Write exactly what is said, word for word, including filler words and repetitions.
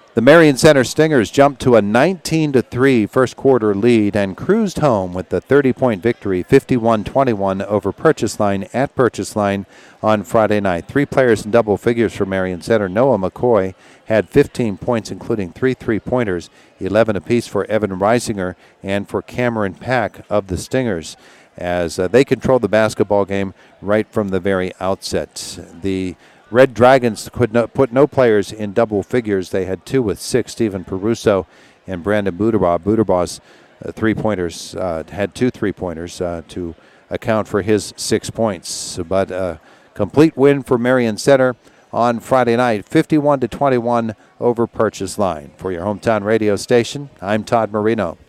The Marion Center Stingers jumped to a nineteen to three first quarter lead and cruised home with the thirty-point victory, fifty-one twenty-one over Purchase Line at Purchase Line on Friday night. Three players in double figures for Marion Center. Noah McCoy had fifteen points, including three three-pointers, eleven apiece for Evan Reisinger and for Cameron Pack of the Stingers, as uh, they control the basketball game right from the very outset. The Red Dragons could not put no players in double figures. They had two with six, Stephen Peruso and Brandon Buderbaugh. Budarbaugh's uh, three-pointers uh, had two three-pointers uh, to account for his six points. But a complete win for Marion Center on Friday night, fifty-one to twenty-one over Purchase Line. For your hometown radio station, I'm Todd Marino.